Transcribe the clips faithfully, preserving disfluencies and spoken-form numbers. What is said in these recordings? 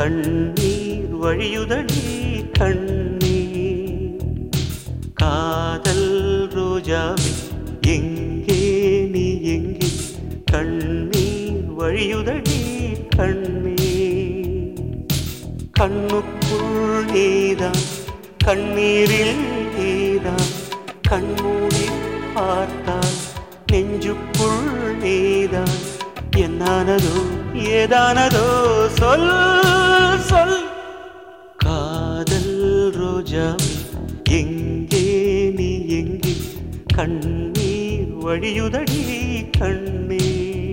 கண்ணீர் வழியுதடி கண்ணீர். காதல் ரோஜாவே எங்கே நீ எங்கே, கண்ணீர் வழியுதடி கண்ணீர். கண்ணுக்குள் நீதான் கண்ணீரில் நீதான், கண்மூடி பார்த்தால் நெஞ்சுக்குள் நீதான். என்னானதோ ஏதானதோ சொல் சொல். காதல் ரோஜாவே எங்கே நீ எங்கே, கண்ணீர் வழியுதடி கண்ணீர்.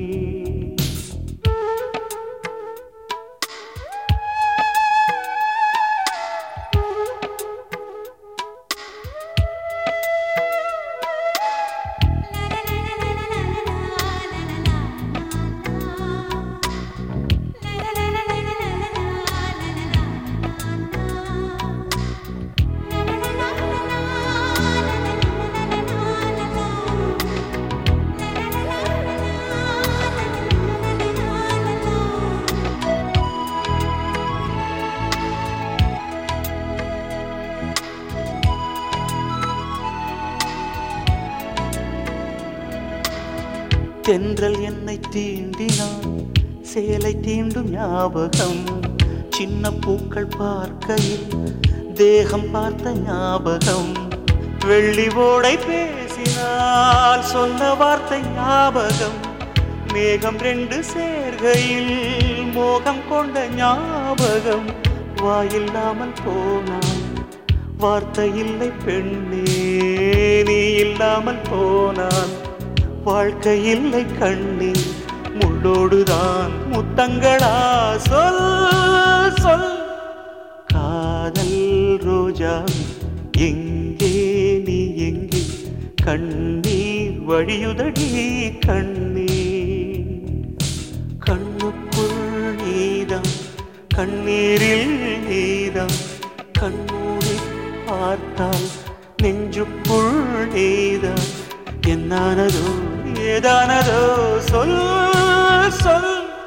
தென்றல் என்னை தீண்டினான், சேலை தீண்டும் ஞாபகம். சின்ன பூக்கள் பார்க்கையில் தேகம் பார்த்த ஞாபகம். வெள்ளி ஓடை பேசினால் சொன்ன வார்த்தை ஞாபகம். மேகம் ரெண்டு சேர்கையில் மோகம் கொண்ட ஞாபகம். வாயில்லாமல் போனான் வார்த்தை இல்லை பெண்ணே, நீ இல்லாமல் போனான் வாழ்க்கை இல்லை கண்ணே. முள்ளோடுதான் முத்தங்களா சொல் சொல். காதல் ரோஜா எங்கே நீ எங்கே, கண்ணீர் வழியுதடி கண்ணீர். கண்ணுக்குள் நீதான் கண்ணீரில் நீதான், கண்ணூரி பார்த்தால் நெஞ்சுக்குள் நீதான். என்னானதோ ஏதானதோ சொல் சொல்.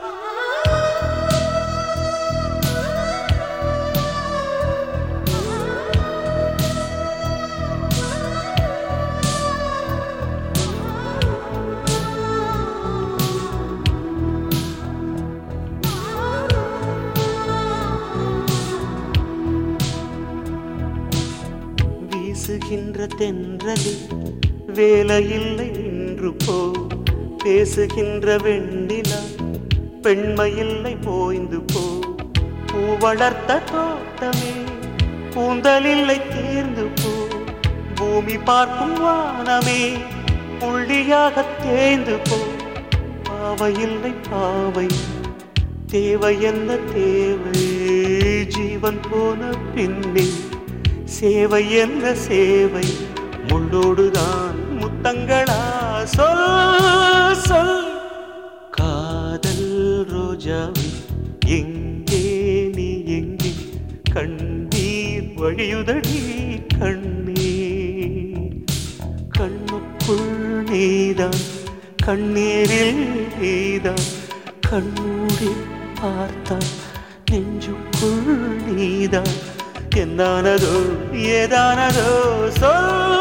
வீசுகின்ற தென்றலில் வேலையில்லை இன்று போ, பேசுகின்ற வெண்ணிலா பெண்மையில்லை போய்ந்து போ. பூ வளர்த்த தோட்டமே பூந்தலில்லை தேர்ந்து போ. பூமி பார்க்கும் வானமே புள்ளியாக தேய்ந்து போ. பாவையில்லை பாவை தேவை என்ன தேவை, ஜீவன் போன பின்னே சேவை என்ன சேவை. முள்ளோடுதான் முத்தங்களா சொல் சொல். காதல் ரோஜாவே எங்கே நீ எங்கே, கண்ணீர் வழியுதடி கண்ணீர். கண்ணுக்குள் நீதான் கண்ணீரில் நீதான், கண்ணூரி பார்த்தால் நெஞ்சுக்குள் நீதான். என்னானதோ ஏதானதோ சொல்.